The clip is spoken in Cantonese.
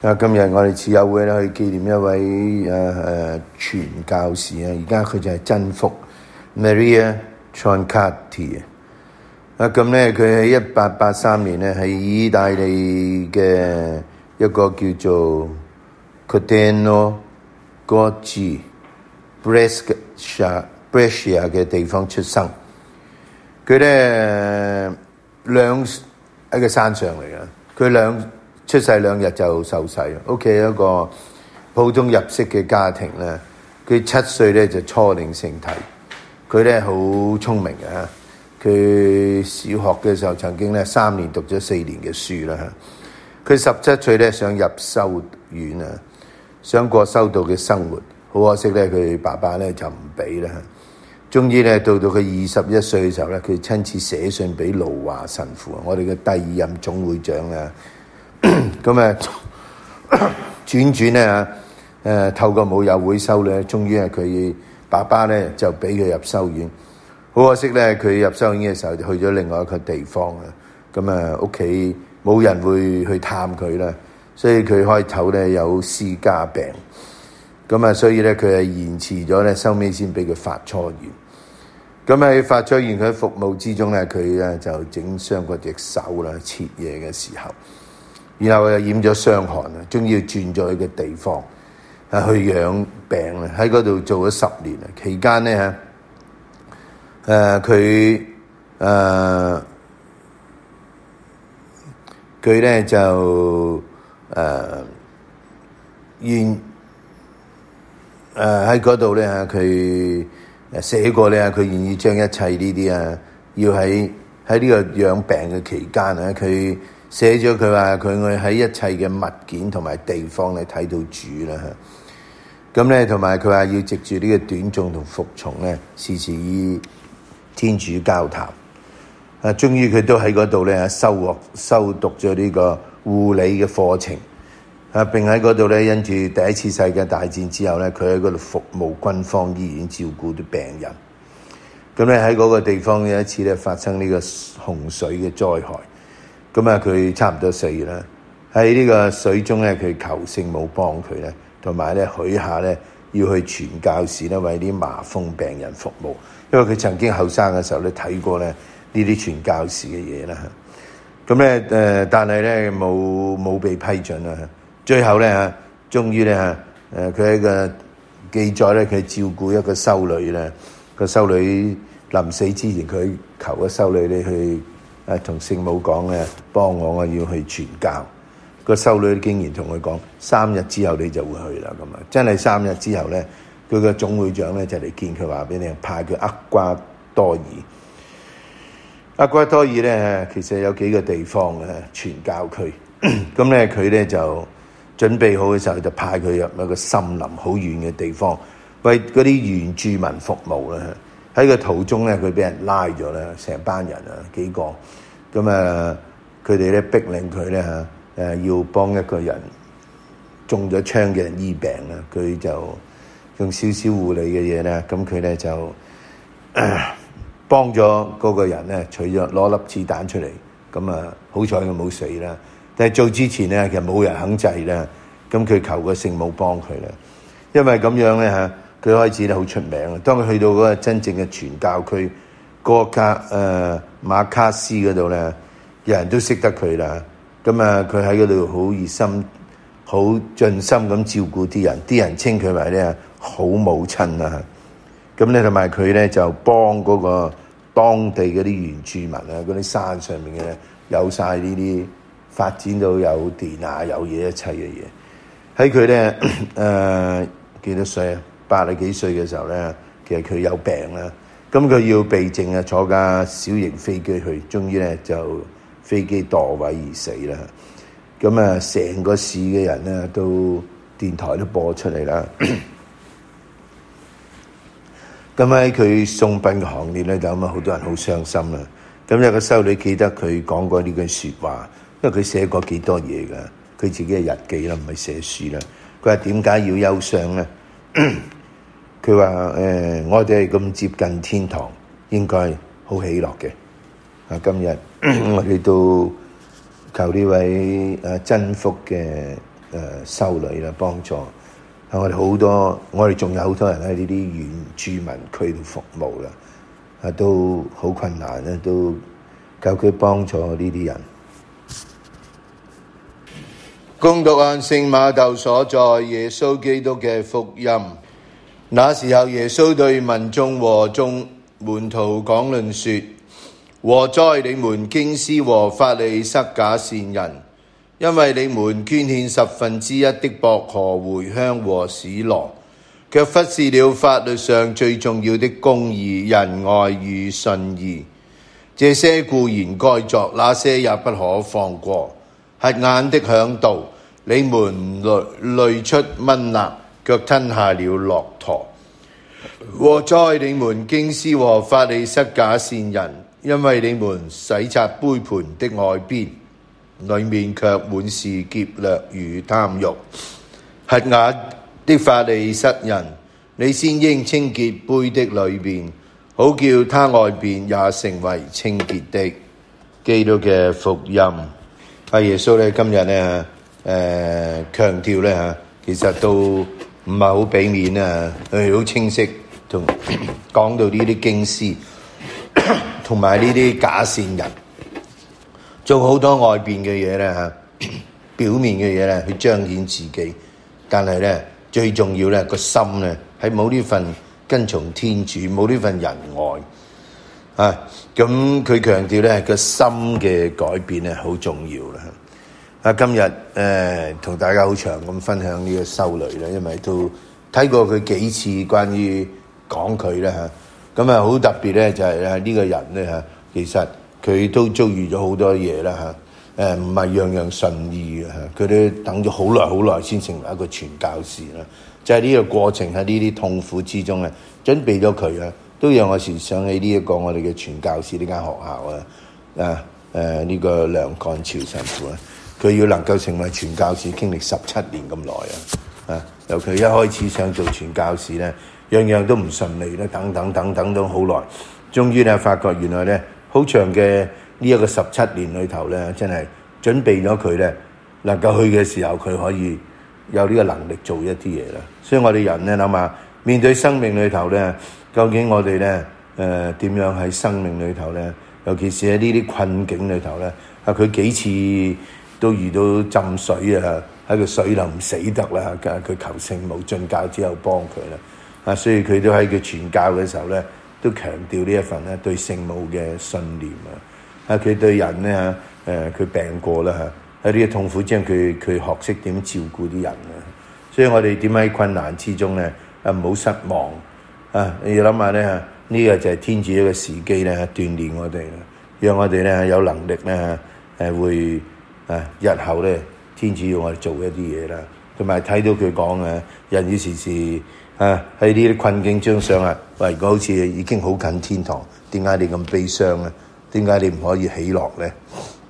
今日我哋慈幼會咧去紀念一位傳教士啊，而家佢就係真福 Maria Tronchetti 咁咧佢喺1883年咧喺意大利嘅一個叫做 Corteno Gorgi Brescia 嘅地方出生。佢咧喺個山上嚟嘅，佢出世2日就受洗，屋企一個普通入息嘅家庭咧。佢7歲咧就初領聖體，佢咧好聰明啊！佢小學嘅時候曾經咧3年讀咗4年嘅書啦。佢17歲咧想入修院啊，想過修道嘅生活，好可惜咧佢爸爸咧就唔俾啦。終於咧到佢21歲嘅時候咧，佢親自寫信俾盧華神父，我哋嘅第2任總會長啊。咁轉咧透過母幼會修咧，終於係佢爸爸咧就俾佢入修院。好可惜咧，佢入修院嘅時候就去咗另外一個地方啊。屋企冇人會去探佢啦，所以佢開頭咧有私家病。所以咧佢係延遲咗咧，收尾先俾佢發初願。喺發初願佢喺服務之中咧，佢咧就整傷過隻手啦，切嘢嘅時候。然後又染咗傷寒啊，終於要轉咗一個地方去養病啦。喺嗰度做咗10年啊，期間咧佢咧就喺嗰度咧佢寫過咧，佢願意將一切呢啲要喺呢個養病嘅期間啊，佢寫咗佢話佢會喺一切嘅物件同埋地方咧睇到主啦。同埋佢話要藉住呢個短誦同服從咧，時時與天主交談。終於佢都喺嗰度咧修讀咗呢個護理嘅課程。並喺嗰度咧，因住第一次世界大戰之後咧，佢喺嗰度服務軍方醫院照顧啲病人。喺嗰個地方有一次咧發生呢個洪水嘅災害。佢差唔多死啦。喺呢個水中咧，佢求聖母幫佢咧，同埋咧許下咧要去傳教士咧為啲麻風病人服務。因為佢曾經後生嘅時候咧睇過咧呢啲傳教士嘅嘢啦。但係咧冇被批准啦。最後咧終於咧佢喺個記載咧，佢照顧一個修女咧，個修女臨死之前，佢求個修女咧去同聖母講咧，幫我要去傳教。個修女竟然同佢講3日之後你就會去啦。真係3日之後咧，佢個總會長咧就嚟見佢，話俾你派佢厄瓜多爾。厄瓜多爾咧其實有幾個地方嘅傳教區。佢咧就準備好嘅時候，就派佢入一個森林好遠嘅地方，為嗰啲原住民服務啦。喺個途中咧，佢俾人拉咗啦，成班人幾個。佢哋咧逼令佢咧要幫一個人中咗槍嘅人醫病啦。佢就用少少護理嘅嘢咧，佢咧就幫咗嗰個人咧，攞粒子彈出嚟。好彩佢冇死啦。但係做之前咧，其實冇人肯制啦。佢求個聖母幫佢啦。因為咁樣咧佢開始咧好出名啦。當佢去到嗰個真正嘅傳教區馬卡斯嗰度咧，人人都識得佢啦。佢喺嗰度好熱心、好盡心咁照顧啲人，啲人稱佢為咧好母親啊。同埋佢咧就幫嗰個當地嗰啲原住民嗰啲山上面嘅咧有晒呢啲發展到有電啊、有嘢一切嘅嘢。喺佢咧幾多歲啊？80幾歲嘅時候咧，其實佢有病啦。佢要避靜啊，坐架小型飛機去，終於咧就飛機墮毀而死啦。成個市嘅人咧都電台都播出嚟啦。喺佢送殯嘅行列咧，就好多人好傷心啦。有個修女記得佢講過呢句說話，因為佢寫過幾多嘢噶，佢自己嘅日記啦，唔係寫書啦。佢話點解要憂傷咧？佢話我哋係咁接近天堂，應該好喜樂嘅。今日我哋都求呢位真福嘅修女啦，幫助我哋仲有好多人喺呢啲原住民區度服務啦，都好困難咧，都求佢幫助呢啲人。恭讀按聖馬竇所載耶穌基督嘅福音。那時候，耶穌對民眾和眾門徒講論說：禍哉你們經師和法利塞假善人，因為你們捐獻1/10的薄荷、茴香和史羅，卻忽視了法律上最重要的公義、仁愛與信義。這些固然該作，那些也不可放過。瞎眼的嚮導，你們濾出蚊蝋，卻吞下了駱駝。禍哉你們經師和法利塞假善人，因為你們洗擦杯盤的外邊，裡面卻滿是劫掠與貪慾。瞎眼的法利塞人，你先應清潔杯的裡邊，好叫他外邊也成為清潔的。基督嘅福音。耶穌咧今日咧強調咧嚇，其實都唔係好俾面啊，佢好清晰同講到呢啲經師同埋呢啲假善人做好多外邊嘅嘢咧嚇，表面嘅嘢咧去彰顯自己，但係咧最重要咧個心咧係冇呢份跟從天主，冇呢份仁愛啊！咁佢強調咧個心嘅改變咧好重要啦。今日同大家好長咁分享呢個修女啦，因為都睇過佢幾次關於講佢啦嚇，咁好特別咧就係呢個人咧嚇，其實佢都遭遇咗好多嘢啦嚇，唔係樣樣順意嘅嚇，佢都等咗好耐先成為一個傳教士啦，就係呢個過程喺呢啲痛苦之中咧，準備咗佢啊，都讓我時想起呢一個我哋嘅傳教士呢間學校呢個梁幹潮神父啊。佢要能夠成為傳教士，經歷17年咁耐啊！由佢一開始想做傳教士咧，樣樣都唔順利咧，等都好耐，終於咧發覺原來咧好長嘅呢一個17年裏頭咧，真係準備咗佢咧能夠去嘅時候，佢可以有呢個能力做一啲嘢啦。所以我哋人咧諗下，面對生命裏頭咧，究竟我哋咧點樣喺生命裏頭咧，尤其是喺呢啲困境裏頭咧，佢幾次都遇到浸水啊，喺個水流唔死得啦，佢求聖母進教之後幫佢啦，所以佢都喺佢傳教嘅時候咧，都強調呢一份咧對聖母嘅信念啊，佢對人咧佢病過啦喺呢個痛苦之中，佢學識點照顧啲人啊，所以我哋點喺困難之中咧唔好失望啊！你要諗下咧，呢個就係天主一個時機咧，鍛鍊我哋啦，讓我哋咧有能力咧會。日後咧，天主要我哋做一啲嘢啦，同埋睇到佢講人要時時喺呢啲困境中想如果好似已經好近天堂，點解你咁悲傷咧？點解你唔可以喜樂咧？